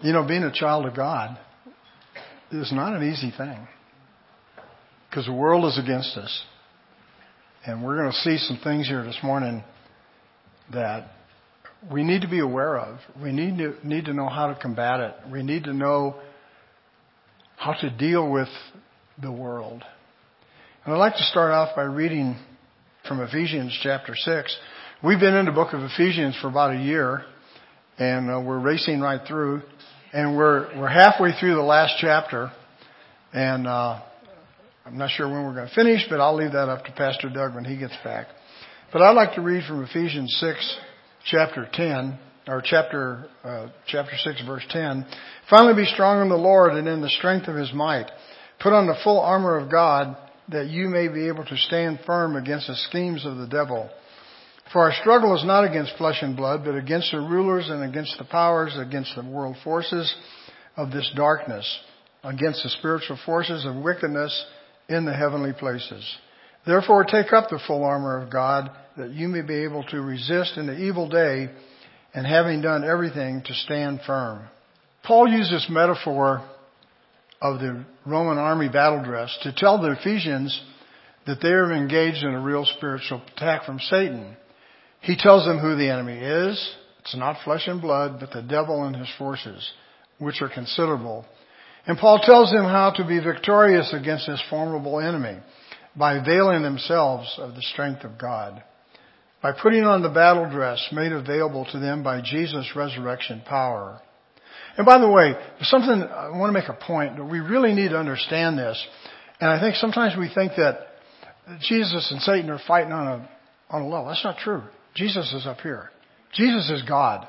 Being a child of God is not an easy thing because the world is against us. And we're going to see some things here this morning that we need to be aware of. We need to know how to combat it. We need to know how to deal with the world. And I'd like to start off by reading from Ephesians chapter 6. We've been in the book of Ephesians for about a year, and we're racing right through. And we're halfway through the last chapter, and I'm not sure when we're going to finish, but I'll leave that up to Pastor Doug when he gets back. But I'd like to read from Ephesians 6, chapter 10, or chapter 6, verse 10. Finally, be strong in the Lord and in the strength of His might. Put on the full armor of God, that you may be able to stand firm against the schemes of the devil. For our struggle is not against flesh and blood, but against the rulers and against the powers, against the world forces of this darkness, against the spiritual forces of wickedness in the heavenly places. Therefore, take up the full armor of God, that you may be able to resist in the evil day, and having done everything, to stand firm. Paul used this metaphor of the Roman army battle dress to tell the Ephesians that they are engaged in a real spiritual attack from Satan. He tells them who the enemy is. It's not flesh and blood, but the devil and his forces, which are considerable. And Paul tells them how to be victorious against this formidable enemy by availing themselves of the strength of God, by putting on the battle dress made available to them by Jesus' resurrection power. And by the way, something I want to make a point that we really need to understand this. And I think sometimes we think that Jesus and Satan are fighting on a level. That's not true. Jesus is up here. Jesus is God.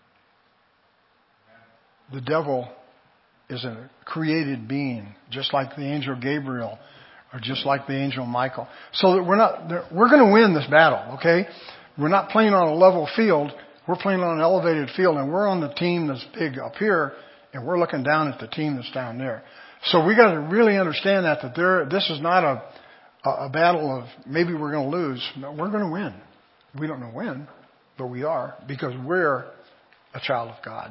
The devil is a created being, just like the angel Gabriel, or just like the angel Michael. So that we're going to win this battle, okay? We're not playing on a level field. We're playing on an elevated field, and we're on the team that's big up here, and we're looking down at the team that's down there. So we got to really understand that this is not a battle of maybe we're going to lose. No, we're going to win. We don't know when, but we are, because we're a child of God.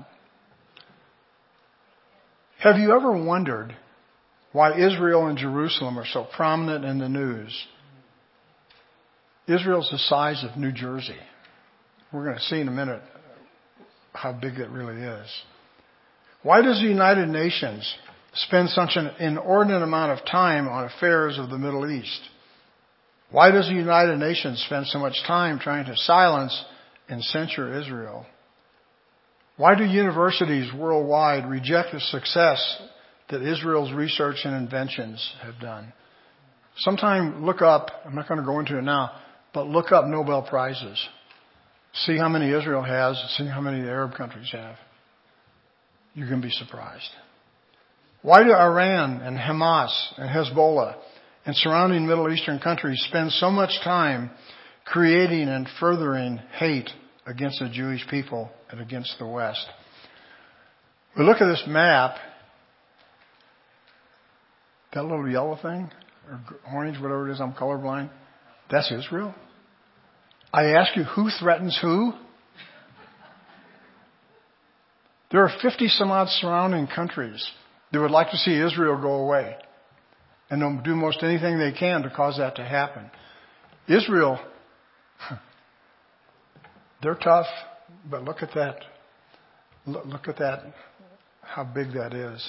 Have you ever wondered why Israel and Jerusalem are so prominent in the news? Israel's the size of New Jersey. We're going to see in a minute how big it really is. Why does the United Nations spend such an inordinate amount of time on affairs of the Middle East? Why does the United Nations spend so much time trying to silence and censure Israel? Why do universities worldwide reject the success that Israel's research and inventions have done? Sometime look up, I'm not going to go into it now, but look up Nobel Prizes. See how many Israel has, see how many the Arab countries have. You're going to be surprised. Why do Iran and Hamas and Hezbollah and surrounding Middle Eastern countries spend so much time creating and furthering hate against the Jewish people and against the West? We look at this map, that little yellow thing, or orange, whatever it is, I'm colorblind, that's Israel. I ask you, who threatens who? There are 50 some odd surrounding countries that would like to see Israel go away. And they'll do most anything they can to cause that to happen. Israel, they're tough, but look at that. Look at that, how big that is.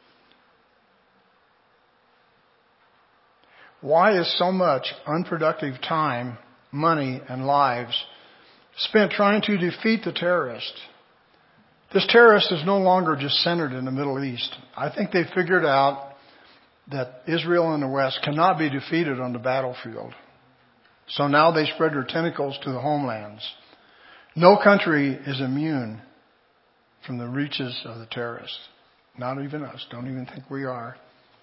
Why is so much unproductive time, money, and lives spent trying to defeat the terrorist? This terrorist is no longer just centered in the Middle East. I think they figured out that Israel and the West cannot be defeated on the battlefield. So now they spread their tentacles to the homelands. No country is immune from the reaches of the terrorists. Not even us. Don't even think we are.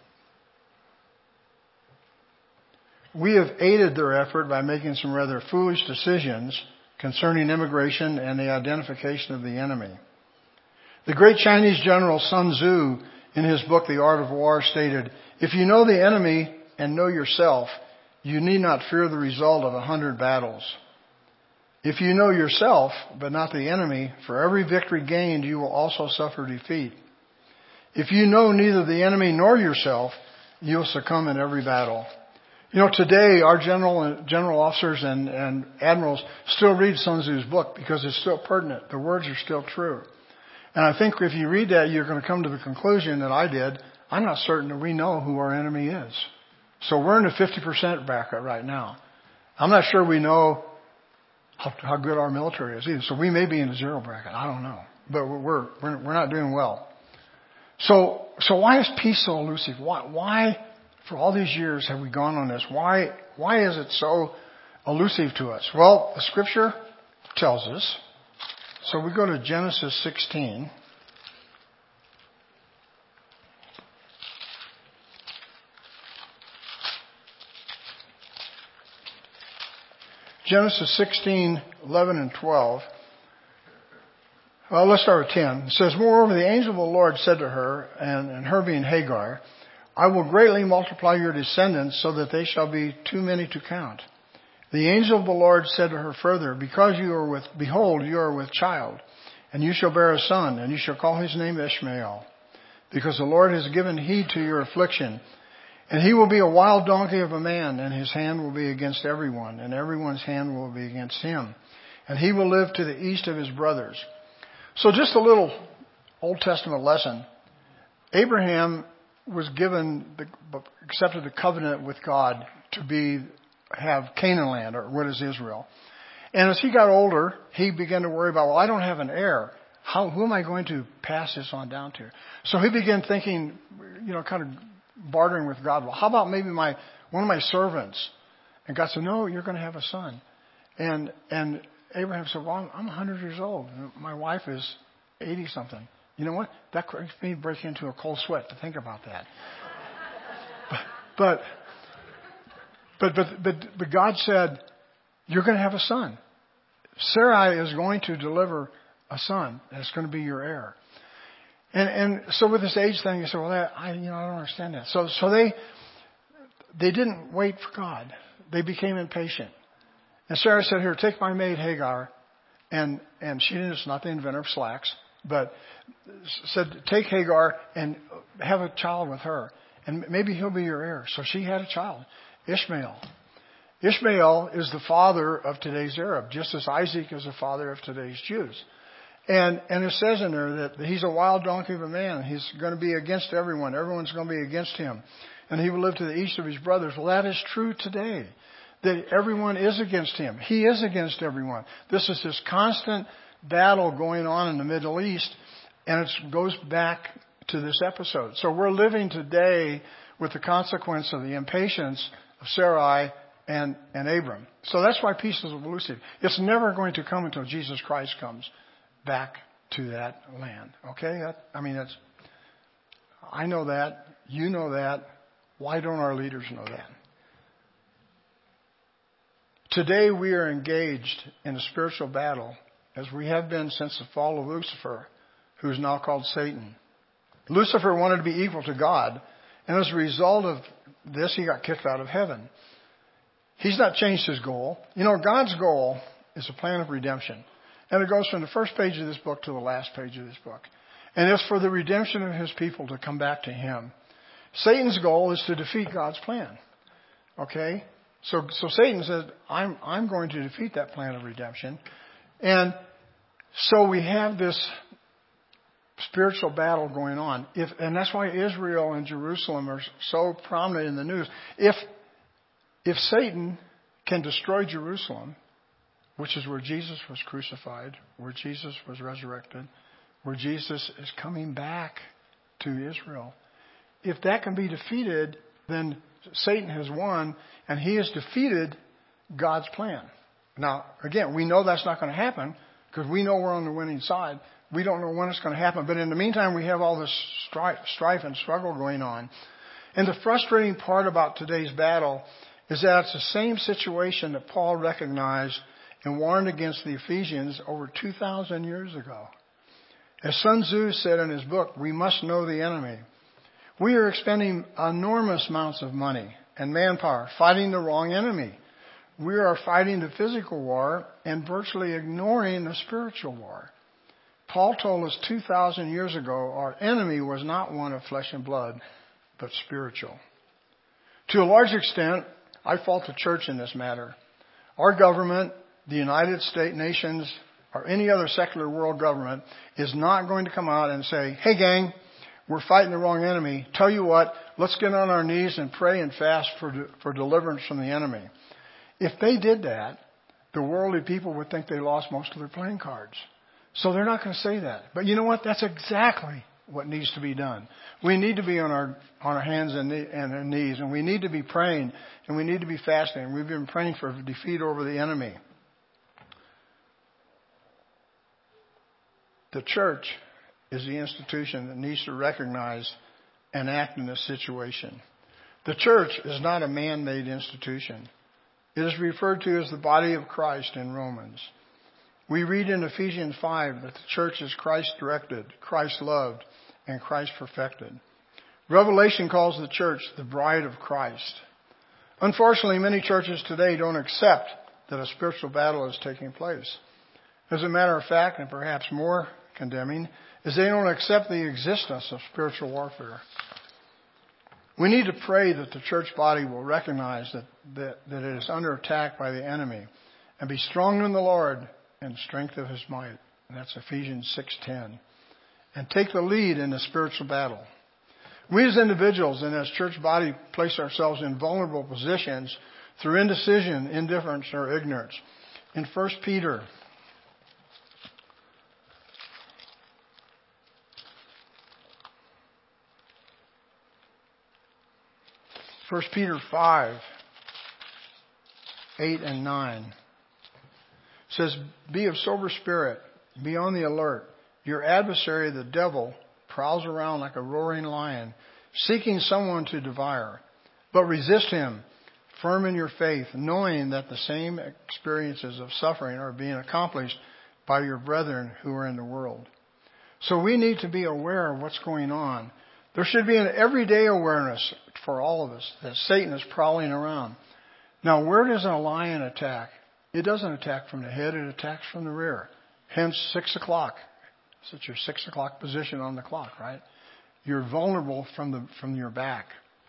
We have aided their effort by making some rather foolish decisions concerning immigration and the identification of the enemy. The great Chinese general Sun Tzu, in his book, The Art of War, stated, "If you know the enemy and know yourself, you need not fear the result of 100 battles. If you know yourself, but not the enemy, for every victory gained, you will also suffer defeat. If you know neither the enemy nor yourself, you'll succumb in every battle. You know, today our general officers and admirals still read Sun Tzu's book because it's still pertinent. The words are still true. And I think if you read that, you're going to come to the conclusion that I did. I'm not certain that we know who our enemy is. So we're in the 50% bracket right now. I'm not sure we know how good our military is either. So we may be in the zero bracket. I don't know. But we're not doing well. So why is peace so elusive? Why for all these years have we gone on this? Why is it so elusive to us? Well, the scripture tells us. So we go to Genesis 16. Genesis 16, 11 and 12. Well, let's start with 10. It says, moreover, the angel of the Lord said to her, and her being Hagar, I will greatly multiply your descendants so that they shall be too many to count. The angel of the Lord said to her further, because behold, you are with child, and you shall bear a son, and you shall call his name Ishmael, because the Lord has given heed to your affliction. And he will be a wild donkey of a man, and his hand will be against everyone, and everyone's hand will be against him. And he will live to the east of his brothers. So just a little Old Testament lesson. Abraham was accepted the covenant with God to have Canaan land, or what is Israel. And as he got older, he began to worry about, well, I don't have an heir. Who am I going to pass this on down to? So he began thinking, kind of bartering with God. Well, how about maybe one of my servants? And God said, no, you're going to have a son. And Abraham said, well, I'm 100 years old. My wife is 80 something. You know what? That makes me break into a cold sweat to think about that. But God said, you're going to have a son. Sarai is going to deliver a son that's going to be your heir. And so with this age thing, you say, well, I don't understand that. So they didn't wait for God. They became impatient. And Sarah said, here, take my maid Hagar. And she is not the inventor of slacks, but said, take Hagar and have a child with her. And maybe he'll be your heir. So she had a child, Ishmael. Ishmael is the father of today's Arab, just as Isaac is the father of today's Jews. And it says in there that he's a wild donkey of a man. He's going to be against everyone. Everyone's going to be against him. And he will live to the east of his brothers. Well, that is true today. That everyone is against him. He is against everyone. This is this constant battle going on in the Middle East. And it goes back to this episode. So we're living today with the consequence of the impatience of Sarai and Abram. So that's why peace is elusive. It's never going to come until Jesus Christ comes back to that land. Okay? I know that. You know that. Why don't our leaders know that? Today we are engaged in a spiritual battle, as we have been since the fall of Lucifer, who is now called Satan. Lucifer wanted to be equal to God, and as a result of this, he got kicked out of heaven. He's not changed his goal. God's goal is a plan of redemption. And it goes from the first page of this book to the last page of this book. And it's for the redemption of his people to come back to him. Satan's goal is to defeat God's plan. Okay? So Satan said, I'm going to defeat that plan of redemption. And so we have this spiritual battle going on. And that's why Israel and Jerusalem are so prominent in the news. If Satan can destroy Jerusalem, which is where Jesus was crucified, where Jesus was resurrected, where Jesus is coming back to Israel. If that can be defeated, then Satan has won, and he has defeated God's plan. Now, again, we know that's not going to happen, because we know we're on the winning side. We don't know when it's going to happen. But in the meantime, we have all this strife and struggle going on. And the frustrating part about today's battle is that it's the same situation that Paul recognized and warned against the Ephesians over 2,000 years ago. As Sun Tzu said in his book, we must know the enemy. We are expending enormous amounts of money and manpower fighting the wrong enemy. We are fighting the physical war and virtually ignoring the spiritual war. Paul told us 2,000 years ago our enemy was not one of flesh and blood, but spiritual. To a large extent, I fault the church in this matter. Our government, the United States nations, or any other secular world government is not going to come out and say, hey gang, we're fighting the wrong enemy. Tell you what, let's get on our knees and pray and fast for deliverance from the enemy. If they did that, the worldly people would think they lost most of their playing cards. So they're not going to say that. But you know what? That's exactly what needs to be done. We need to be on our hands and our knees, and we need to be praying, and we need to be fasting. We've been praying for defeat over the enemy. The church is the institution that needs to recognize and act in this situation. The church is not a man-made institution. It is referred to as the body of Christ in Romans. We read in Ephesians 5 that the church is Christ-directed, Christ-loved, and Christ-perfected. Revelation calls the church the bride of Christ. Unfortunately, many churches today don't accept that a spiritual battle is taking place. As a matter of fact, and perhaps more condemning, is they don't accept the existence of spiritual warfare. We need to pray that the church body will recognize that it is under attack by the enemy and be strong in the Lord and strength of his might. And that's Ephesians 6:10. And take the lead in the spiritual battle. We as individuals and as church body place ourselves in vulnerable positions through indecision, indifference, or ignorance. In 1 Peter 5, 8 and 9 says, be of sober spirit, be on the alert. Your adversary, the devil, prowls around like a roaring lion, seeking someone to devour. But resist him, firm in your faith, knowing that the same experiences of suffering are being accomplished by your brethren who are in the world. So we need to be aware of what's going on. There should be an everyday awareness for all of us that Satan is prowling around. Now, where does a lion attack? It doesn't attack from the head, it attacks from the rear. Hence 6 o'clock. So it's your 6 o'clock position on the clock, right? You're vulnerable from your back.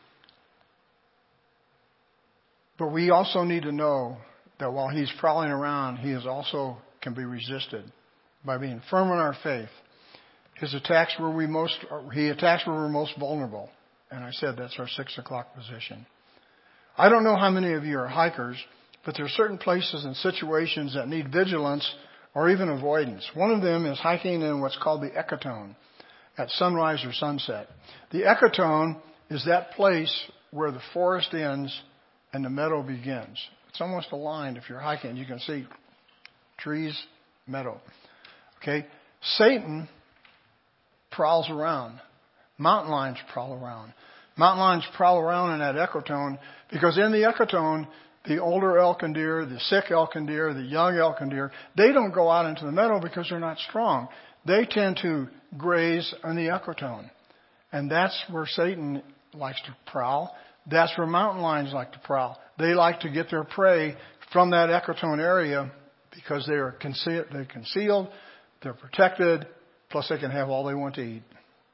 But we also need to know that while he's prowling around, he is also can be resisted by being firm in our faith. He attacks where we're most vulnerable. And I said that's our 6 o'clock position. I don't know how many of you are hikers, but there are certain places and situations that need vigilance or even avoidance. One of them is hiking in what's called the ecotone at sunrise or sunset. The ecotone is that place where the forest ends and the meadow begins. It's almost aligned. If you're hiking, you can see trees, meadow. Okay? Satan prowls around. Mountain lions prowl around. Mountain lions prowl around in that ecotone because in the ecotone, the older elk and deer, the sick elk and deer, the young elk and deer, they don't go out into the meadow because they're not strong. They tend to graze on the ecotone. And that's where Satan likes to prowl. That's where mountain lions like to prowl. They like to get their prey from that ecotone area because they're concealed, they're protected, plus they can have all they want to eat.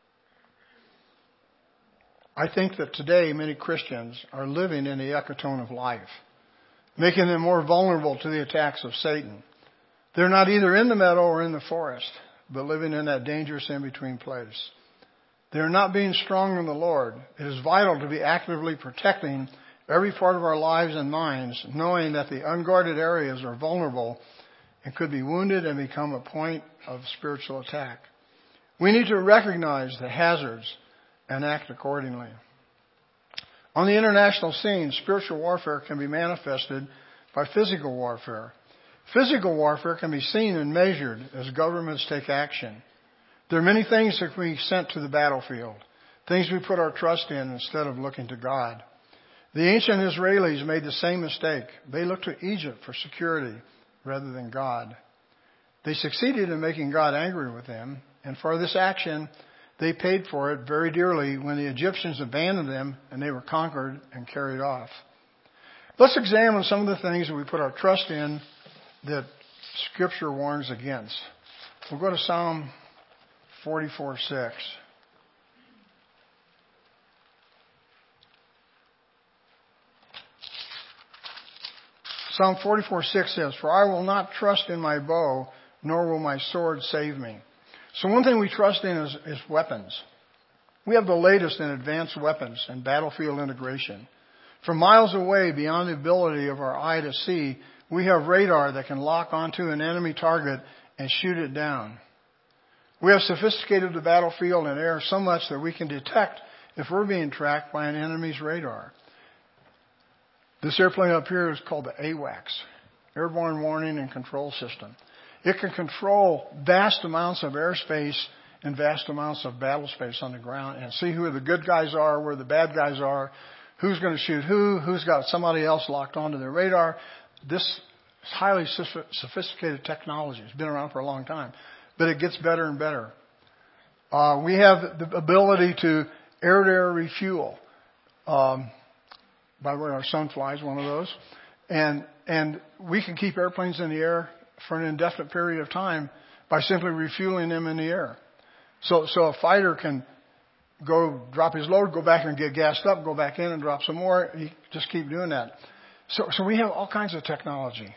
I think that today many Christians are living in the ecotone of life, making them more vulnerable to the attacks of Satan. They're not either in the meadow or in the forest, but living in that dangerous in-between place. They're not being strong in the Lord. It is vital to be actively protecting every part of our lives and minds, knowing that the unguarded areas are vulnerable and could be wounded and become a point of spiritual attack. We need to recognize the hazards and act accordingly. On the international scene, spiritual warfare can be manifested by physical warfare. Physical warfare can be seen and measured as governments take action. There are many things that can be sent to the battlefield, things we put our trust in instead of looking to God. The ancient Israelis made the same mistake. They looked to Egypt for security rather than God. They succeeded in making God angry with them, and for this action, they paid for it very dearly when the Egyptians abandoned them and they were conquered and carried off. Let's examine some of the things that we put our trust in that Scripture warns against. We'll go to Psalm 44:6. Psalm 44:6 says, "For I will not trust in my bow, nor will my sword save me." So one thing we trust in is weapons. We have the latest in advanced weapons and battlefield integration. From miles away, beyond the ability of our eye to see, we have radar that can lock onto an enemy target and shoot it down. We have sophisticated the battlefield and air so much that we can detect if we're being tracked by an enemy's radar. This airplane up here is called the AWACS, Airborne Warning and Control System. It can control vast amounts of airspace and vast amounts of battle space on the ground and see who the good guys are, where the bad guys are, who's going to shoot who's got somebody else locked onto their radar. This is highly sophisticated technology. It's been around for a long time, but it gets better and better. We have the ability to air-to-air refuel. By the way, our son flies one of those. And we can keep airplanes in the air for an indefinite period of time by simply refueling them in the air. So a fighter can go drop his load, go back and get gassed up, go back in and drop some more. You just keep doing that. So we have all kinds of technology.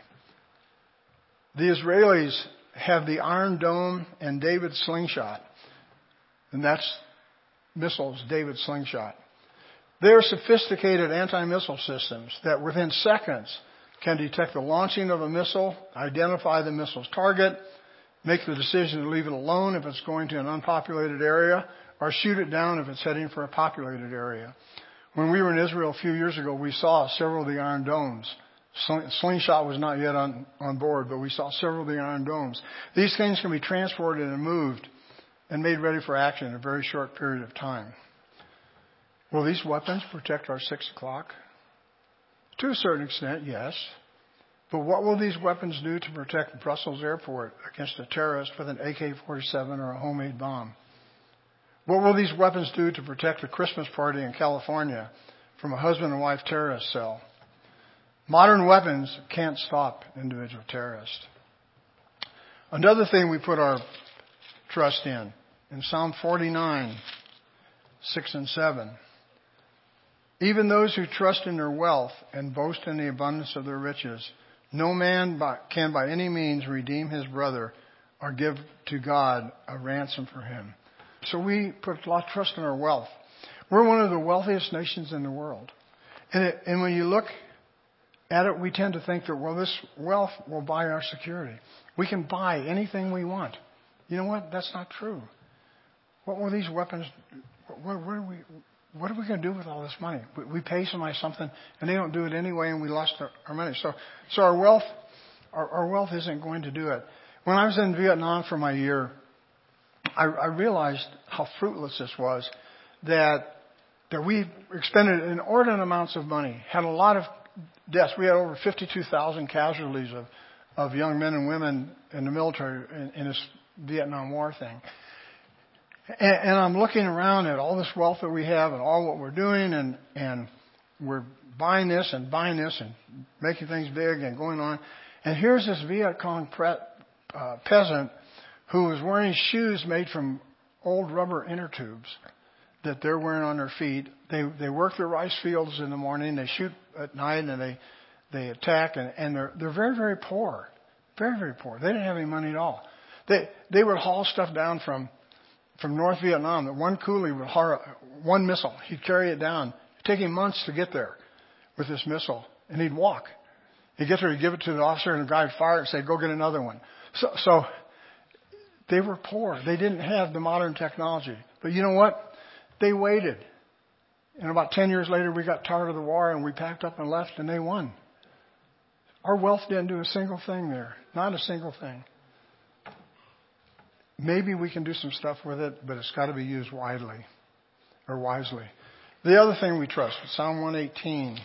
The Israelis have the Iron Dome and David Slingshot. And that's missiles, David Slingshot. They're sophisticated anti-missile systems that within seconds can detect the launching of a missile, identify the missile's target, make the decision to leave it alone if it's going to an unpopulated area, or shoot it down if it's heading for a populated area. When we were in Israel a few years ago, we saw several of the Iron Domes. Slingshot was not yet on board, but we saw several of the Iron Domes. These things can be transported and moved and made ready for action in a very short period of time. Will these weapons protect our 6 o'clock? To a certain extent, yes. But what will these weapons do to protect Brussels Airport against a terrorist with an AK-47 or a homemade bomb? What will these weapons do to protect a Christmas party in California from a husband and wife terrorist cell? Modern weapons can't stop individual terrorists. Another thing we put our trust in Psalm 49, 6 and 7. Even those who trust in their wealth and boast in the abundance of their riches, no man can by any means redeem his brother or give to God a ransom for him. So we put a lot of trust in our wealth. We're one of the wealthiest nations in the world. And when you look at it, we tend to think that, well, this wealth will buy our security. We can buy anything we want. You know what? That's not true. What will these weapons, what are we going to do with all this money? We pay somebody something and they don't do it anyway and we lost our money. So our wealth isn't going to do it. When I was in Vietnam for my year, I realized how fruitless this was, that we expended inordinate amounts of money, had a lot of deaths. We had over 52,000 casualties of young men and women in the military in this Vietnam War thing. And I'm looking around at all this wealth that we have and all what we're doing, and we're buying this and making things big and going on. And here's this Viet Cong peasant who was wearing shoes made from old rubber inner tubes that they're wearing on their feet. They work their rice fields in the morning, they shoot at night, and they attack, and they're very, very poor. Very, very poor. They didn't have any money at all. They would haul stuff down from North Vietnam. That one coolie would haul one missile. He'd carry it down. It'd take him months to get there with this missile, and he'd walk. He'd get there, he'd give it to the officer, and the guy would fire it and say, "Go get another one." So they were poor. They didn't have the modern technology. But you know what? They waited. And about 10 years later, we got tired of the war, and we packed up and left, and they won. Our wealth didn't do a single thing there. Not a single thing. Maybe we can do some stuff with it, but it's got to be used wisely. The other thing we trust, Psalm 118.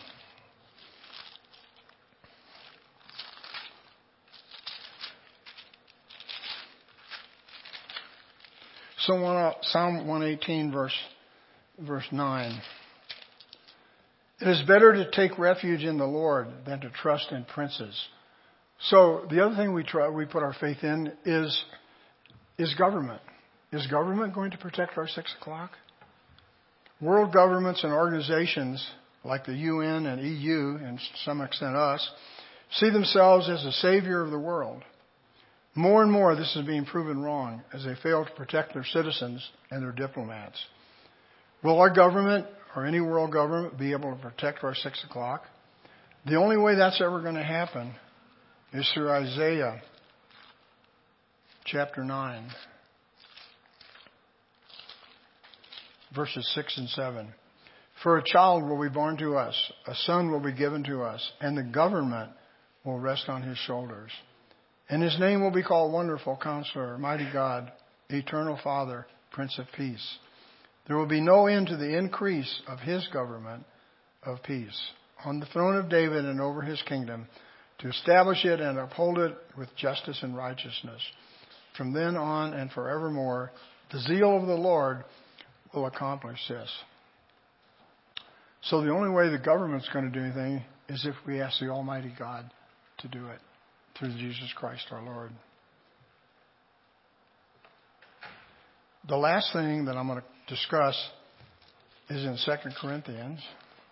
Psalm 118, verse 9. It is better to take refuge in the Lord than to trust in princes. So the other thing we put our faith in is is government. Is government going to protect our 6 o'clock? World governments and organizations like the UN and EU, and to some extent us, see themselves as the savior of the world. More and more, this is being proven wrong as they fail to protect their citizens and their diplomats. Will our government or any world government be able to protect our 6 o'clock? The only way that's ever going to happen is through Isaiah chapter 9, verses 6 and 7. For a child will be born to us, a son will be given to us, and the government will rest on his shoulders. And his name will be called Wonderful Counselor, Mighty God, Eternal Father, Prince of Peace. There will be no end to the increase of his government of peace on the throne of David and over his kingdom, to establish it and uphold it with justice and righteousness. From then on and forevermore, the zeal of the Lord will accomplish this. So the only way the government's going to do anything is if we ask the Almighty God to do it through Jesus Christ our Lord. The last thing that I'm going to discuss is in 2 Corinthians.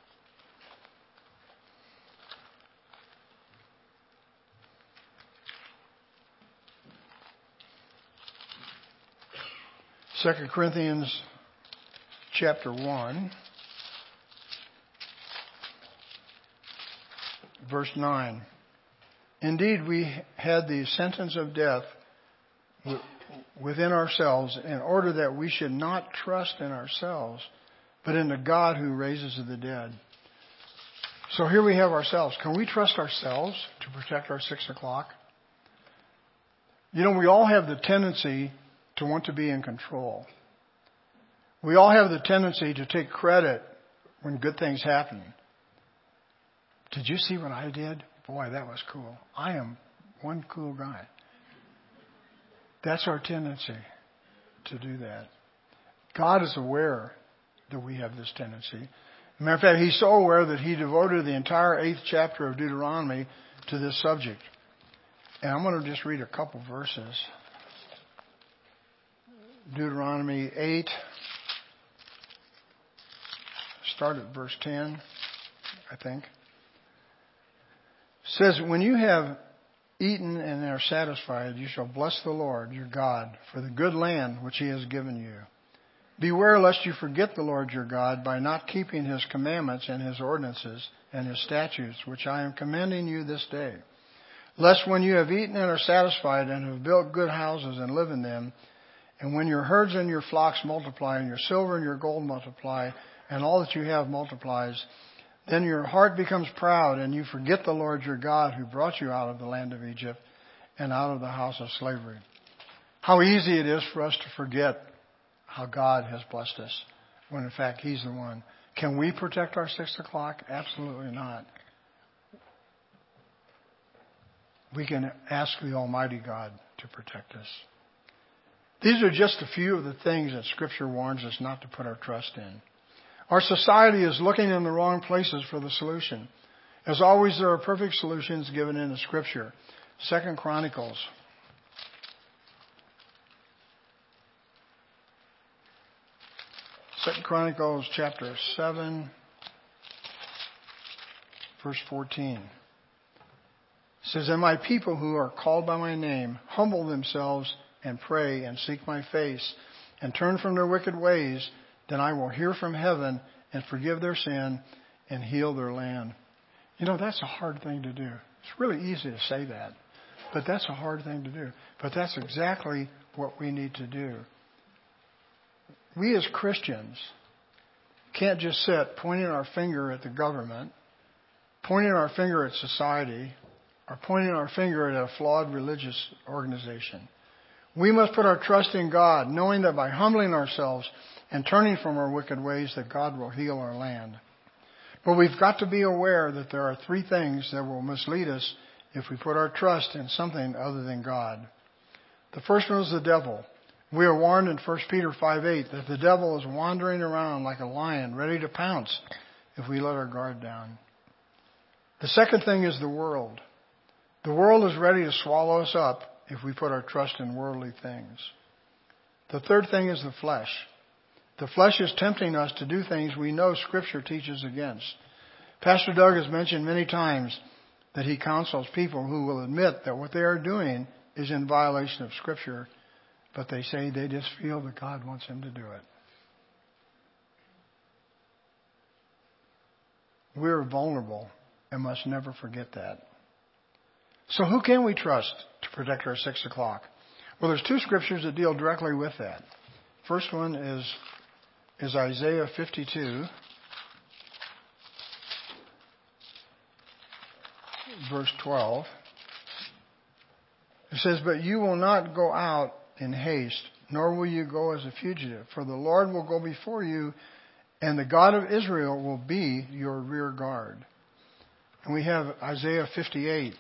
Second Corinthians chapter 1, verse 9. Indeed, we had the sentence of death within ourselves in order that we should not trust in ourselves, but in the God who raises the dead. So here we have ourselves. Can we trust ourselves to protect our 6 o'clock? You know, we all have the tendency to want to be in control. We all have the tendency to take credit when good things happen. Did you see what I did? Boy, that was cool. I am one cool guy. That's our tendency to do that. God is aware that we have this tendency. Matter of fact, He's so aware that He devoted the entire 8th chapter of Deuteronomy to this subject. And I'm going to just read a couple verses. Deuteronomy 8, start at verse 10, I think. It says, when you have eaten and are satisfied, you shall bless the Lord your God for the good land which He has given you. Beware lest you forget the Lord your God by not keeping His commandments and His ordinances and His statutes, which I am commanding you this day. Lest when you have eaten and are satisfied and have built good houses and live in them, and when your herds and your flocks multiply, and your silver and your gold multiply, and all that you have multiplies, then your heart becomes proud, and you forget the Lord your God who brought you out of the land of Egypt and out of the house of slavery. How easy it is for us to forget how God has blessed us, when in fact He's the one. Can we protect our 6 o'clock? Absolutely not. We can ask the Almighty God to protect us. These are just a few of the things that Scripture warns us not to put our trust in. Our society is looking in the wrong places for the solution. As always, there are perfect solutions given in the Scripture. 2 Chronicles. 2 Chronicles chapter 7, verse 14. It says, and my people who are called by my name humble themselves and pray and seek my face and turn from their wicked ways, then I will hear from heaven and forgive their sin and heal their land. You know, that's a hard thing to do. It's really easy to say that, but that's a hard thing to do. But that's exactly what we need to do. We as Christians can't just sit pointing our finger at the government, pointing our finger at society, or pointing our finger at a flawed religious organization. We must put our trust in God, knowing that by humbling ourselves and turning from our wicked ways, that God will heal our land. But we've got to be aware that there are 3 things that will mislead us if we put our trust in something other than God. The first one is the devil. We are warned in 1 Peter 5:8 that the devil is wandering around like a lion, ready to pounce if we let our guard down. The second thing is the world. The world is ready to swallow us up if we put our trust in worldly things. The third thing is the flesh. The flesh is tempting us to do things we know Scripture teaches against. Pastor Doug has mentioned many times that he counsels people who will admit that what they are doing is in violation of Scripture, but they say they just feel that God wants them to do it. We're vulnerable and must never forget that. So who can we trust to protect our 6 o'clock? Well, there's two scriptures that deal directly with that. First one is Isaiah 52, verse 12. It says, "But you will not go out in haste, nor will you go as a fugitive, for the Lord will go before you, and the God of Israel will be your rear guard." And we have Isaiah 58,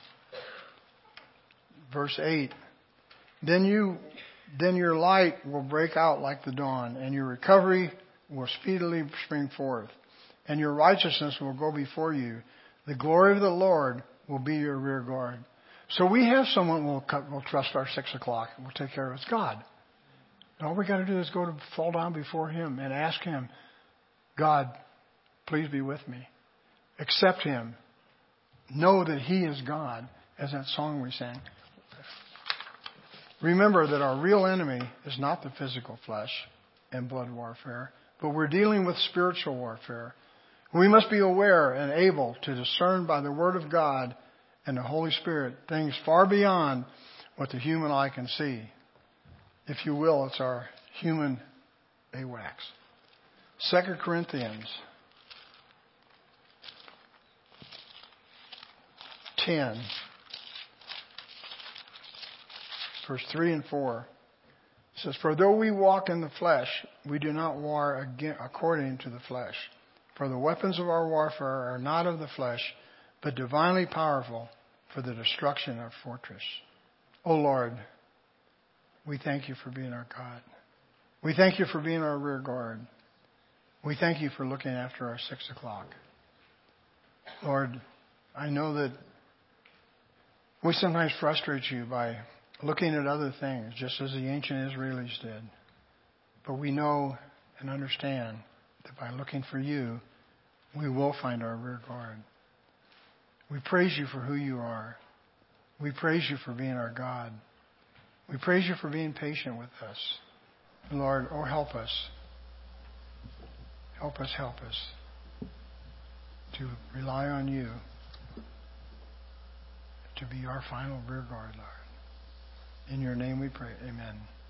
verse 8. Then your light will break out like the dawn, and your recovery will speedily spring forth, and your righteousness will go before you. The glory of the Lord will be your rear guard. So we have someone we'll trust our 6 o'clock and will take care of. It's God. And all we got to do is fall down before Him and ask Him, God, please be with me. Accept Him. Know that He is God, as that song we sang. Remember that our real enemy is not the physical flesh and blood warfare, but we're dealing with spiritual warfare. We must be aware and able to discern by the Word of God and the Holy Spirit things far beyond what the human eye can see. If you will, it's our human AWACS. 2 Corinthians 10, verse 3 and 4. It says, "For though we walk in the flesh, we do not war according to the flesh. For the weapons of our warfare are not of the flesh, but divinely powerful for the destruction of fortress." Oh Lord, we thank You for being our God. We thank You for being our rear guard. We thank You for looking after our 6 o'clock. Lord, I know that we sometimes frustrate You by looking at other things, just as the ancient Israelis did. But we know and understand that by looking for You, we will find our rear guard. We praise You for who You are. We praise You for being our God. We praise You for being patient with us. Lord, help us. Help us to rely on You to be our final rear guard, Lord. In Your name we pray. Amen.